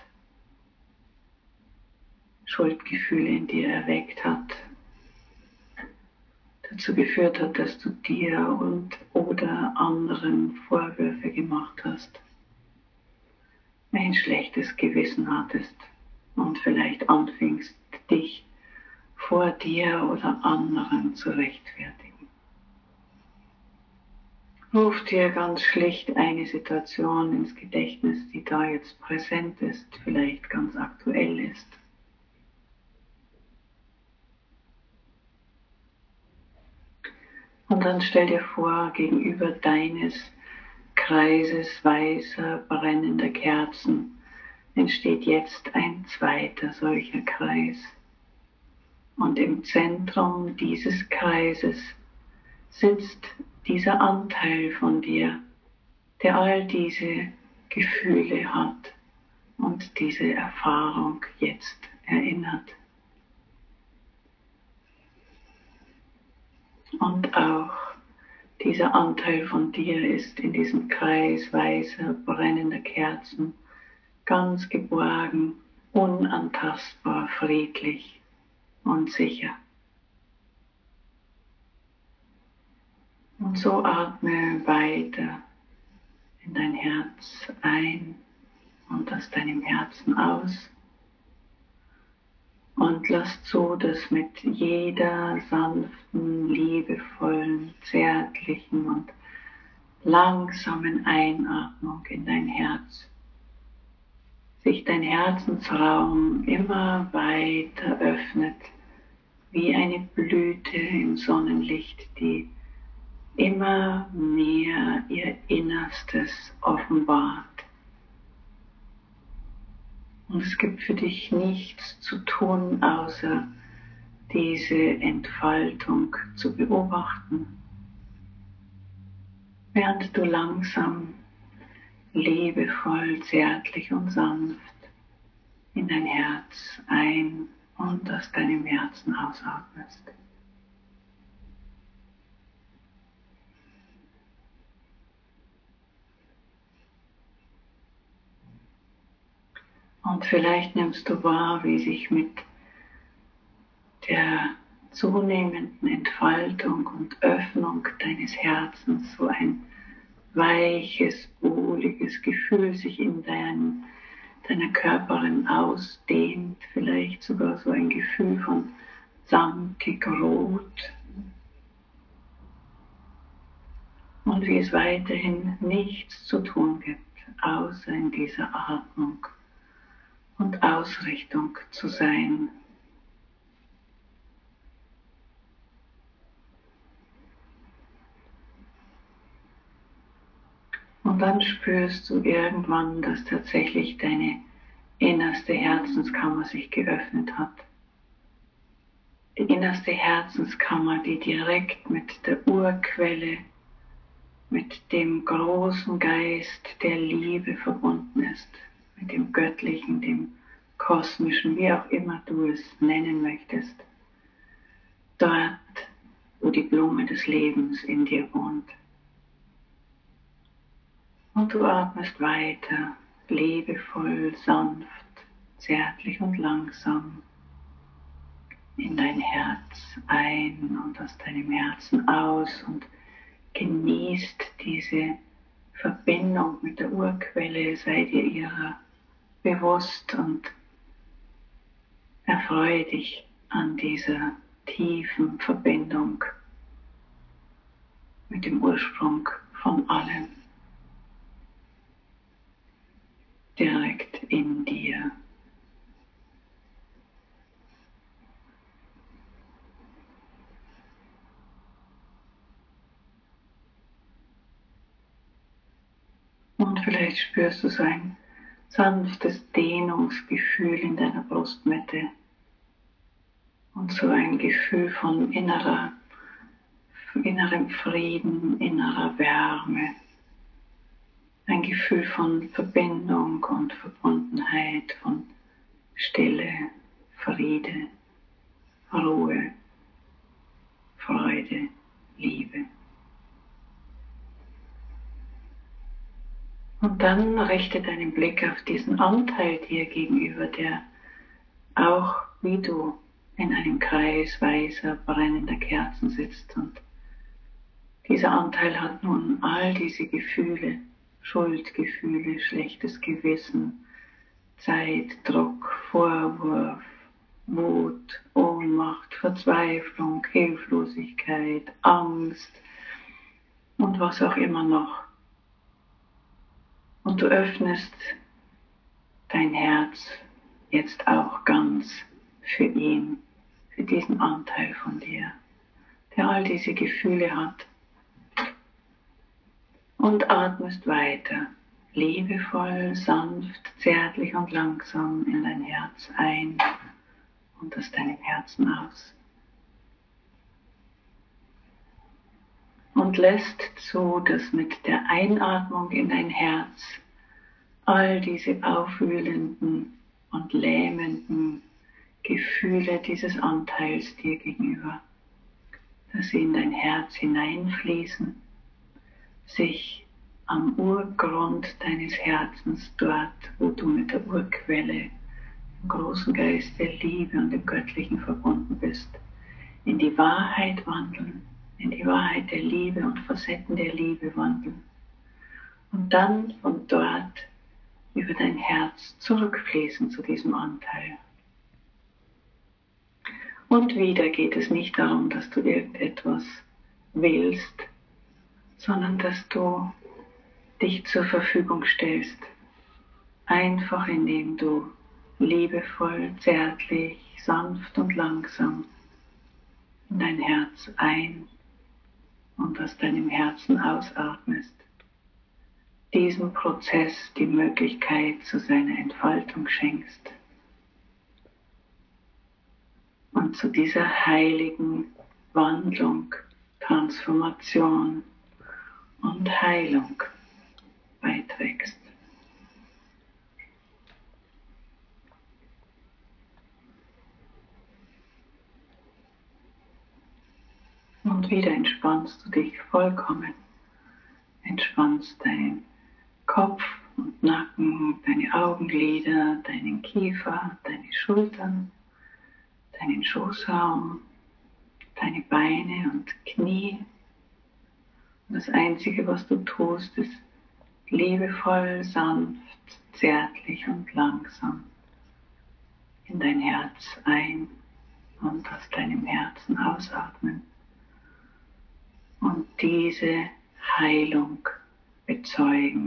Schuldgefühle in dir erweckt hat, dazu geführt hat, dass du dir und oder anderen Vorwürfe gemacht hast, ein schlechtes Gewissen hattest und vielleicht anfingst, dich vor dir oder anderen zu rechtfertigen. Ruf dir ganz schlicht eine Situation ins Gedächtnis, die da jetzt präsent ist, vielleicht ganz aktuell ist. Und dann stell dir vor, gegenüber deines Kreises weißer, brennender Kerzen entsteht jetzt ein zweiter solcher Kreis. Und im Zentrum dieses Kreises sitzt dieser Anteil von dir, der all diese Gefühle hat und diese Erfahrung jetzt erinnert. Und auch dieser Anteil von dir ist in diesem Kreis weißer, brennender Kerzen ganz geborgen, unantastbar, friedlich und sicher. Und so atme weiter in dein Herz ein und aus deinem Herzen aus. Und lass zu, dass mit jeder sanften, liebevollen, zärtlichen und langsamen Einatmung in dein Herz sich dein Herzensraum immer weiter öffnet, wie eine Blüte im Sonnenlicht, die immer mehr ihr Innerstes offenbart. Und es gibt für dich nichts zu tun, außer diese Entfaltung zu beobachten, während du langsam, liebevoll, zärtlich und sanft in dein Herz ein- und aus deinem Herzen ausatmest. Und vielleicht nimmst du wahr, wie sich mit der zunehmenden Entfaltung und Öffnung deines Herzens so ein weiches, wohliges Gefühl sich in deiner Körperin ausdehnt, vielleicht sogar so ein Gefühl von samtig rot. Und wie es weiterhin nichts zu tun gibt, außer in dieser Atmung und Ausrichtung zu sein. Und dann spürst du irgendwann, dass tatsächlich deine innerste Herzenskammer sich geöffnet hat. Die innerste Herzenskammer, die direkt mit der Urquelle, mit dem großen Geist der Liebe verbunden ist, mit dem Göttlichen, dem Kosmischen, wie auch immer du es nennen möchtest, dort, wo die Blume des Lebens in dir wohnt. Und du atmest weiter, liebevoll, sanft, zärtlich und langsam in dein Herz ein und aus deinem Herzen aus und genießt diese Verbindung mit der Urquelle, sei dir ihrer bewusst und erfreue dich an dieser tiefen Verbindung mit dem Ursprung von allem, direkt in dir. Und vielleicht spürst du so ein sanftes Dehnungsgefühl in deiner Brustmitte und so ein Gefühl von innerem Frieden, innerer Wärme, ein Gefühl von Verbindung und Verbundenheit, von Stille, Friede, Ruhe, Freude, Liebe. Und dann richte deinen Blick auf diesen Anteil dir gegenüber, der auch wie du in einem Kreis weißer, brennender Kerzen sitzt. Und dieser Anteil hat nun all diese Gefühle, Schuldgefühle, schlechtes Gewissen, Zeitdruck, Vorwurf, Wut, Ohnmacht, Verzweiflung, Hilflosigkeit, Angst und was auch immer noch. Und du öffnest dein Herz jetzt auch ganz für ihn, für diesen Anteil von dir, der all diese Gefühle hat. Und atmest weiter, liebevoll, sanft, zärtlich und langsam in dein Herz ein und aus deinem Herzen aus. Und lässt zu, dass mit der Einatmung in dein Herz all diese aufwühlenden und lähmenden Gefühle dieses Anteils dir gegenüber, dass sie in dein Herz hineinfließen, sich am Urgrund deines Herzens, dort, wo du mit der Urquelle, dem großen Geist der Liebe und dem Göttlichen verbunden bist, in die Wahrheit wandeln, in die Wahrheit der Liebe und Facetten der Liebe wandeln und dann von dort über dein Herz zurückfließen zu diesem Anteil. Und wieder geht es nicht darum, dass du irgendetwas willst, sondern dass du dich zur Verfügung stellst, einfach indem du liebevoll, zärtlich, sanft und langsam in dein Herz ein und aus deinem Herzen ausatmest, diesem Prozess die Möglichkeit zu seiner Entfaltung schenkst und zu dieser heiligen Wandlung, Transformation und Heilung beiträgst. Und wieder entspannst du dich vollkommen, entspannst deinen Kopf und Nacken, deine Augenlider, deinen Kiefer, deine Schultern, deinen Schoßraum, deine Beine und Knie. Und das Einzige, was du tust, ist liebevoll, sanft, zärtlich und langsam in dein Herz ein und aus deinem Herzen ausatmen und diese Heilung bezeugen.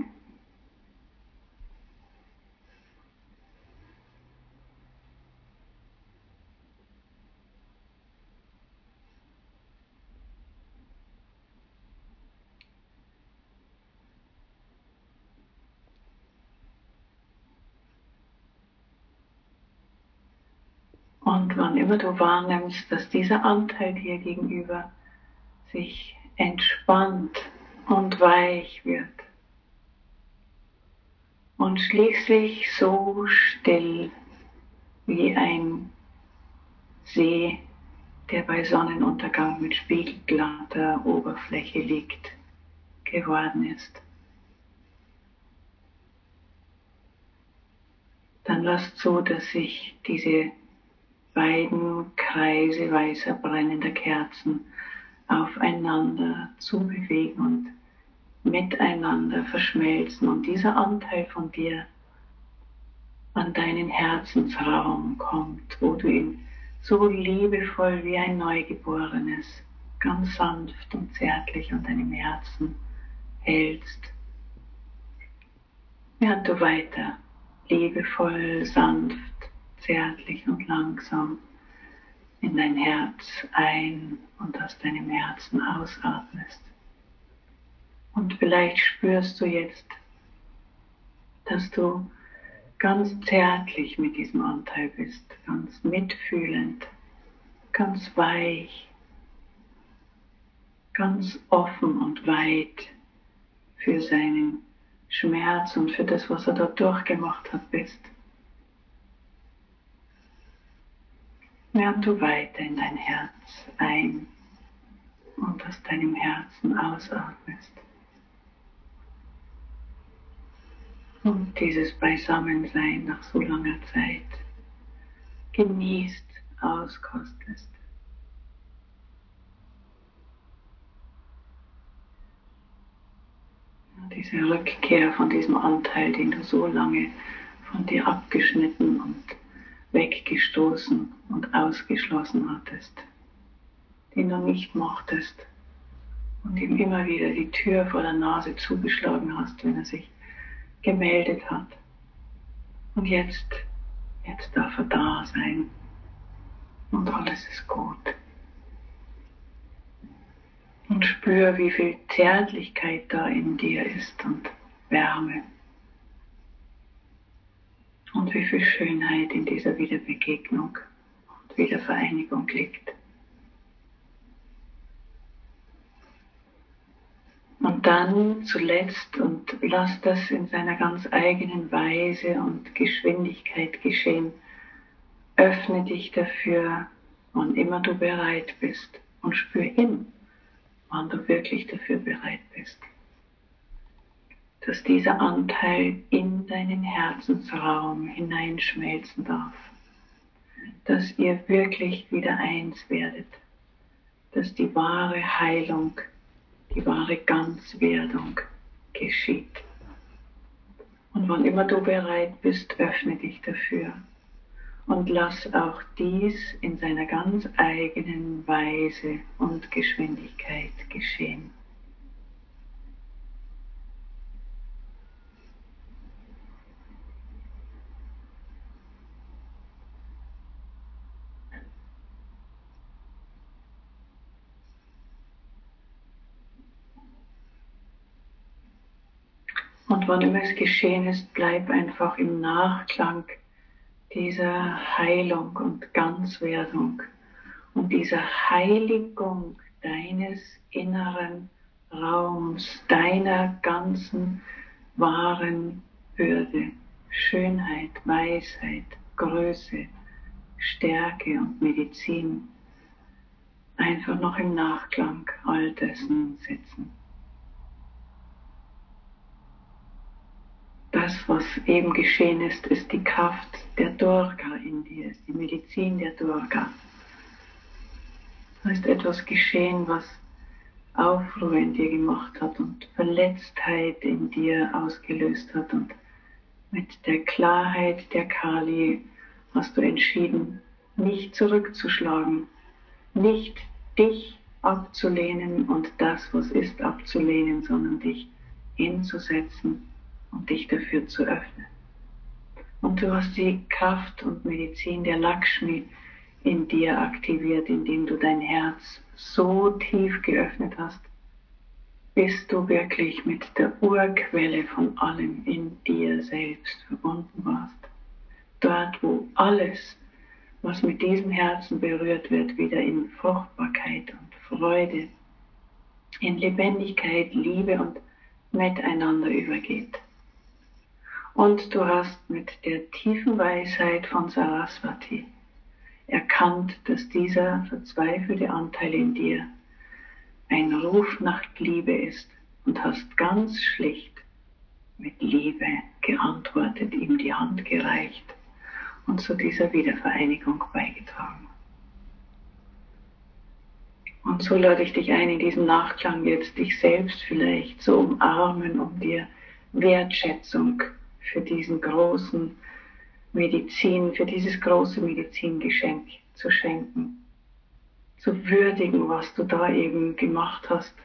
Und wann immer du wahrnimmst, dass dieser Anteil dir gegenüber sich entspannt und weich wird und schließlich so still wie ein See, der bei Sonnenuntergang mit spiegelglatter Oberfläche liegt, geworden ist. Dann lass zu, dass sich diese beiden Kreise weißer brennender Kerzen aufeinander zubewegen und miteinander verschmelzen und dieser Anteil von dir an deinen Herzensraum kommt, wo du ihn so liebevoll wie ein Neugeborenes, ganz sanft und zärtlich an deinem Herzen hältst, während du weiter liebevoll, sanft, zärtlich und langsam in dein Herz ein und aus deinem Herzen ausatmest. Und vielleicht spürst du jetzt, dass du ganz zärtlich mit diesem Anteil bist, ganz mitfühlend, ganz weich, ganz offen und weit für seinen Schmerz und für das, was er dort durchgemacht hat, bist. Während du weiter in dein Herz ein und aus deinem Herzen ausatmest. Und dieses Beisammensein nach so langer Zeit genießt, auskostest. Diese Rückkehr von diesem Anteil, den du so lange von dir abgeschnitten und weggestoßen und ausgeschlossen hattest, den du nicht mochtest und ihm immer wieder die Tür vor der Nase zugeschlagen hast, wenn er sich gemeldet hat. Und jetzt darf er da sein und alles ist gut. Und spür, wie viel Zärtlichkeit da in dir ist und Wärme. Und wie viel Schönheit in dieser Wiederbegegnung und Wiedervereinigung liegt. Und dann zuletzt, und lass das in seiner ganz eigenen Weise und Geschwindigkeit geschehen, öffne dich dafür, wann immer du bereit bist, und spür hin, wann du wirklich dafür bereit bist, dass dieser Anteil in deinen Herzensraum hineinschmelzen darf, dass ihr wirklich wieder eins werdet, dass die wahre Heilung, die wahre Ganzwerdung geschieht. Und wann immer du bereit bist, öffne dich dafür und lass auch dies in seiner ganz eigenen Weise und Geschwindigkeit geschehen. Und wann immer es geschehen ist, bleib einfach im Nachklang dieser Heilung und Ganzwerdung und dieser Heiligung deines inneren Raums, deiner ganzen wahren Würde, Schönheit, Weisheit, Größe, Stärke und Medizin. Einfach noch im Nachklang all dessen sitzen. Das, was eben geschehen ist, ist die Kraft der Durga in dir, ist die Medizin der Durga. Da ist etwas geschehen, was Aufruhr in dir gemacht hat und Verletztheit in dir ausgelöst hat. Und mit der Klarheit der Kali hast du entschieden, nicht zurückzuschlagen, nicht dich abzulehnen und das, was ist, abzulehnen, sondern dich hinzusetzen und dich dafür zu öffnen. Und du hast die Kraft und Medizin der Lakshmi in dir aktiviert, indem du dein Herz so tief geöffnet hast, bis du wirklich mit der Urquelle von allem in dir selbst verbunden warst. Dort, wo alles, was mit diesem Herzen berührt wird, wieder in Fruchtbarkeit und Freude in Lebendigkeit, Liebe und Miteinander übergeht. Und du hast mit der tiefen Weisheit von Saraswati erkannt, dass dieser verzweifelte Anteil in dir ein Ruf nach Liebe ist und hast ganz schlicht mit Liebe geantwortet, ihm die Hand gereicht und zu dieser Wiedervereinigung beigetragen. Und so lade ich dich ein, in diesem Nachklang jetzt dich selbst vielleicht zu umarmen, um dir Wertschätzung für diesen großen Medizin, für dieses große Medizingeschenk zu schenken, zu würdigen, was du da eben gemacht hast.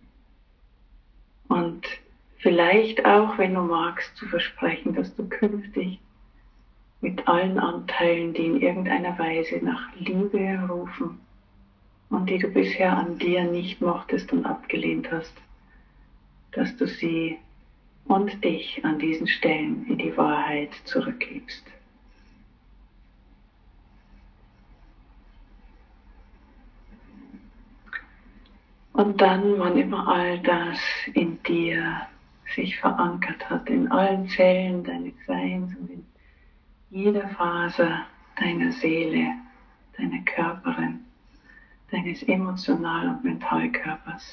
Und vielleicht auch, wenn du magst, zu versprechen, dass du künftig mit allen Anteilen, die in irgendeiner Weise nach Liebe rufen und die du bisher an dir nicht mochtest und abgelehnt hast, dass du sie und dich an diesen Stellen in die Wahrheit zurückgibst. Und dann, wann immer all das in dir sich verankert hat, in allen Zellen deines Seins und in jeder Faser deiner Seele, deiner Körperin, deines Emotional- und Mentalkörpers,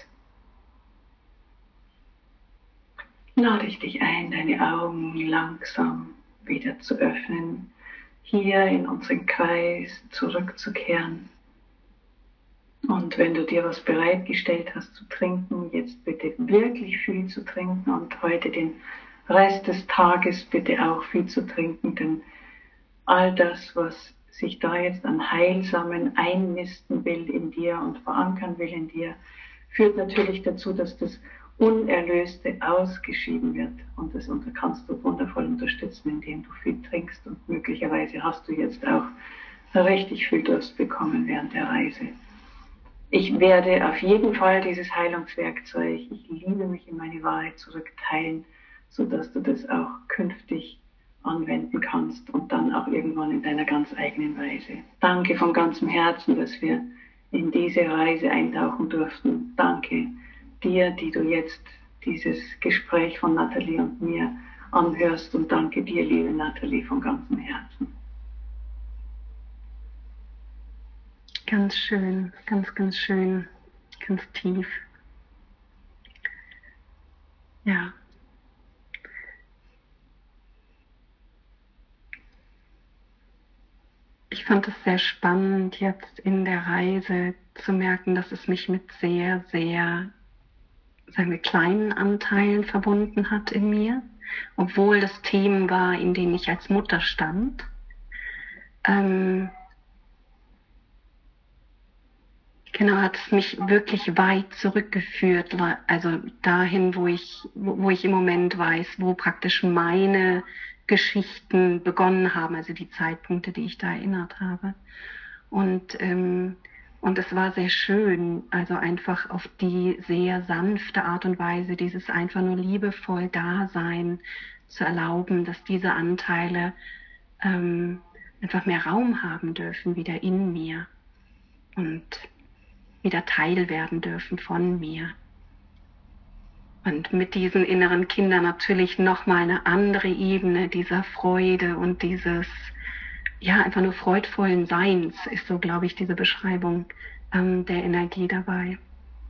lade ich dich ein, deine Augen langsam wieder zu öffnen, hier in unseren Kreis zurückzukehren. Und wenn du dir was bereitgestellt hast zu trinken, jetzt bitte wirklich viel zu trinken und heute den Rest des Tages bitte auch viel zu trinken, denn all das, was sich da jetzt an Heilsamen einnisten will in dir und verankern will in dir, führt natürlich dazu, dass das Unerlöste ausgeschieden wird. Und das kannst du wundervoll unterstützen, indem du viel trinkst. Und möglicherweise hast du jetzt auch richtig viel Durst bekommen während der Reise. Ich werde auf jeden Fall dieses Heilungswerkzeug, ich liebe mich in meine Wahrheit zurückteilen, sodass du das auch künftig anwenden kannst und dann auch irgendwann in deiner ganz eigenen Weise. Danke von ganzem Herzen, dass wir in diese Reise eintauchen durften. Danke dir, die du jetzt dieses Gespräch von Nathalie und mir anhörst, und danke dir, liebe Nathalie, von ganzem Herzen. Ganz schön, ganz schön, ganz tief. Ja. Ich fand es sehr spannend, jetzt in der Reise zu merken, dass es mich mit sehr, sehr, sagen wir, kleinen Anteilen verbunden hat in mir, obwohl das Themen war, in denen ich als Mutter stand. Genau, hat es mich wirklich weit zurückgeführt, also dahin, wo ich im Moment weiß, wo praktisch meine Geschichten begonnen haben, also die Zeitpunkte, die ich da erinnert habe. Und es war sehr schön, also einfach auf die sehr sanfte Art und Weise, dieses einfach nur liebevoll Dasein zu erlauben, dass diese Anteile einfach mehr Raum haben dürfen, wieder in mir und wieder Teil werden dürfen von mir. Und mit diesen inneren Kindern natürlich nochmal eine andere Ebene dieser Freude und dieses, ja, einfach nur freudvollen Seins ist so, glaube ich, diese Beschreibung der Energie dabei.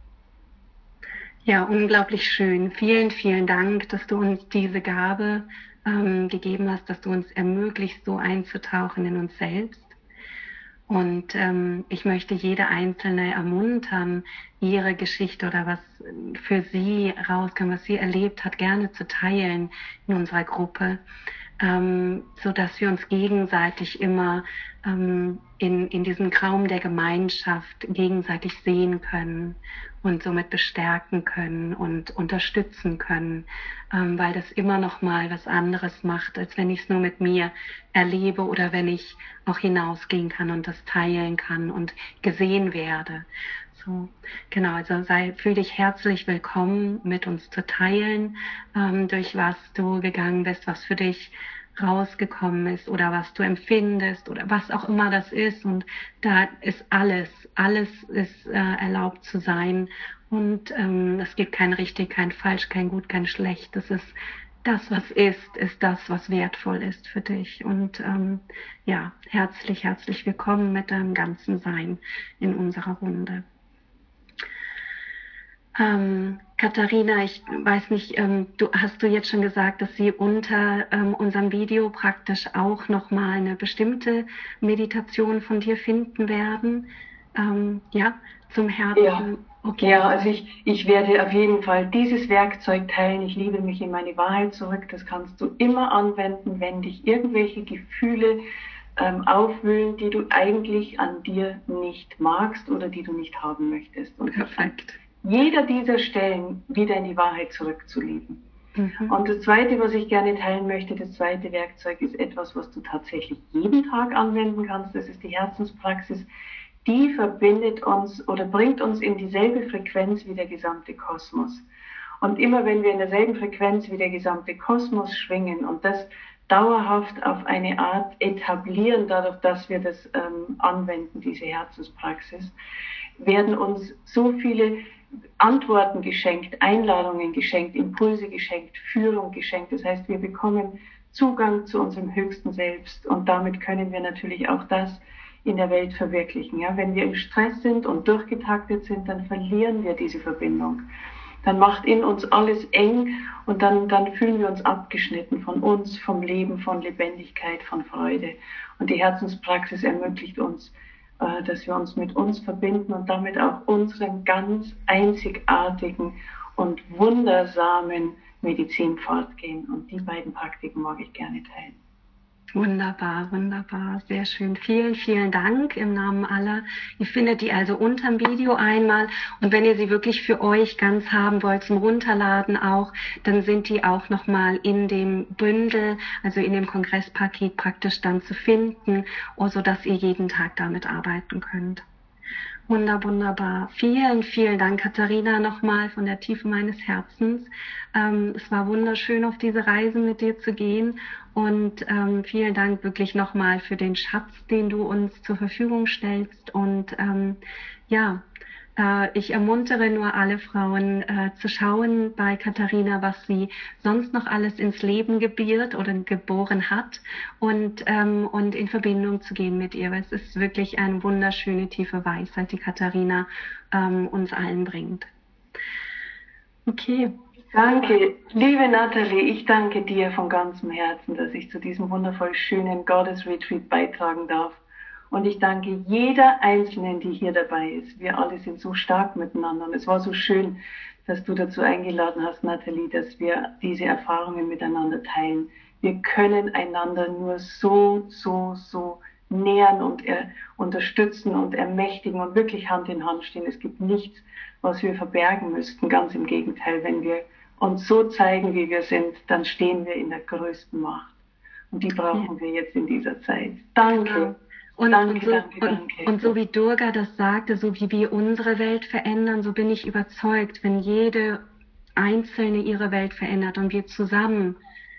Ja, unglaublich schön. Vielen, vielen Dank, dass du uns diese Gabe gegeben hast, dass du uns ermöglicht, so einzutauchen in uns selbst. Und ich möchte jede Einzelne ermuntern, ihre Geschichte oder was für sie rauskam, was sie erlebt hat, gerne zu teilen in unserer Gruppe, so dass wir uns gegenseitig immer in diesem Raum der Gemeinschaft gegenseitig sehen können und somit bestärken können und unterstützen können, weil das immer noch mal was anderes macht, als wenn ich es nur mit mir erlebe oder wenn ich auch hinausgehen kann und das teilen kann und gesehen werde. So, genau, also fühl dich herzlich willkommen, mit uns zu teilen, durch was du gegangen bist, was für dich rausgekommen ist oder was du empfindest oder was auch immer das ist. Und da ist alles ist erlaubt zu sein. Und es gibt kein richtig, kein falsch, kein gut, kein schlecht. Das ist das, was ist das, was wertvoll ist für dich. Und ja, herzlich willkommen mit deinem ganzen Sein in unserer Runde. Katharina, ich weiß nicht, hast du jetzt schon gesagt, dass Sie unter unserem Video praktisch auch nochmal eine bestimmte Meditation von dir finden werden? Ja, zum Herzen. Ja. Okay. Ja, also ich werde auf jeden Fall dieses Werkzeug teilen. Ich liebe mich in meine Wahrheit zurück. Das kannst du immer anwenden, wenn dich irgendwelche Gefühle aufwühlen, die du eigentlich an dir nicht magst oder die du nicht haben möchtest. Und perfekt. Jeder dieser Stellen wieder in die Wahrheit zurückzuleben. Und das Zweite, was ich gerne teilen möchte, das zweite Werkzeug ist etwas, was du tatsächlich jeden Tag anwenden kannst. Das ist die Herzenspraxis. Die verbindet uns oder bringt uns in dieselbe Frequenz wie der gesamte Kosmos. Und immer wenn wir in derselben Frequenz wie der gesamte Kosmos schwingen und das dauerhaft auf eine Art etablieren, dadurch, dass wir das anwenden, diese Herzenspraxis, werden uns so viele Antworten geschenkt, Einladungen geschenkt, Impulse geschenkt, Führung geschenkt. Das heißt, wir bekommen Zugang zu unserem höchsten Selbst und damit können wir natürlich auch das in der Welt verwirklichen. Ja? Wenn wir im Stress sind und durchgetaktet sind, dann verlieren wir diese Verbindung. Dann macht in uns alles eng und dann fühlen wir uns abgeschnitten von uns, vom Leben, von Lebendigkeit, von Freude. Und die Herzenspraxis ermöglicht uns, dass wir uns mit uns verbinden und damit auch unseren ganz einzigartigen und wundersamen Medizinpfad gehen. Und die beiden Praktiken mag ich gerne teilen. Wunderbar, sehr schön. Vielen Dank im Namen aller. Ihr findet die also unterm Video einmal und wenn ihr sie wirklich für euch ganz haben wollt zum Runterladen auch, dann sind die auch nochmal in dem Bündel, also in dem Kongresspaket praktisch dann zu finden, sodass ihr jeden Tag damit arbeiten könnt. Wunderbar. Vielen Dank, Katharina, nochmal von der Tiefe meines Herzens. Es war wunderschön, auf diese Reise mit dir zu gehen. Und vielen Dank wirklich nochmal für den Schatz, den du uns zur Verfügung stellst. Und ich ermuntere nur alle Frauen zu schauen bei Katharina, was sie sonst noch alles ins Leben gebiert oder geboren hat und in Verbindung zu gehen mit ihr. Weil es ist wirklich eine wunderschöne, tiefe Weisheit, die Katharina uns allen bringt. Okay. Danke, liebe Nathalie, ich danke dir von ganzem Herzen, dass ich zu diesem wundervoll schönen Goddess Retreat beitragen darf. Und ich danke jeder Einzelnen, die hier dabei ist. Wir alle sind so stark miteinander. Und es war so schön, dass du dazu eingeladen hast, Nathalie, dass wir diese Erfahrungen miteinander teilen. Wir können einander nur so nähern und unterstützen und ermächtigen und wirklich Hand in Hand stehen. Es gibt nichts, was wir verbergen müssten. Ganz im Gegenteil, wenn wir uns so zeigen, wie wir sind, dann stehen wir in der größten Macht. Und die brauchen wir jetzt in dieser Zeit. Danke. Genau. Und so wie Durga das sagte, so wie wir unsere Welt verändern, so bin ich überzeugt, wenn jede Einzelne ihre Welt verändert und wir zusammen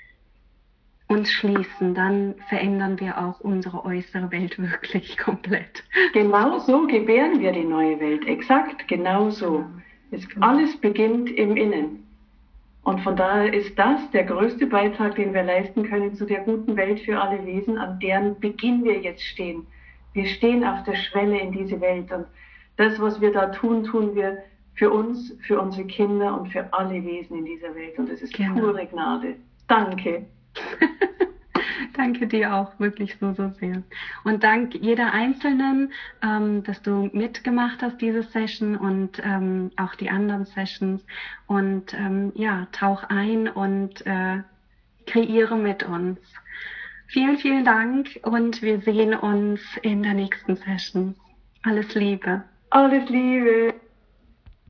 uns schließen, dann verändern wir auch unsere äußere Welt wirklich komplett. Genau so gebären wir die neue Welt, exakt, genau so. Alles beginnt im Innen. Und von daher ist das der größte Beitrag, den wir leisten können zu der guten Welt für alle Wesen, an deren Beginn wir jetzt stehen. Wir stehen auf der Schwelle in diese Welt und das, was wir da tun, tun wir für uns, für unsere Kinder und für alle Wesen in dieser Welt. Und es ist pure Gnade. Danke. Danke dir auch wirklich so sehr. Und dank jeder Einzelnen, dass du mitgemacht hast, diese Session und auch die anderen Sessions. Und tauch ein und kreiere mit uns. Vielen Dank und wir sehen uns in der nächsten Session. Alles Liebe. Alles Liebe.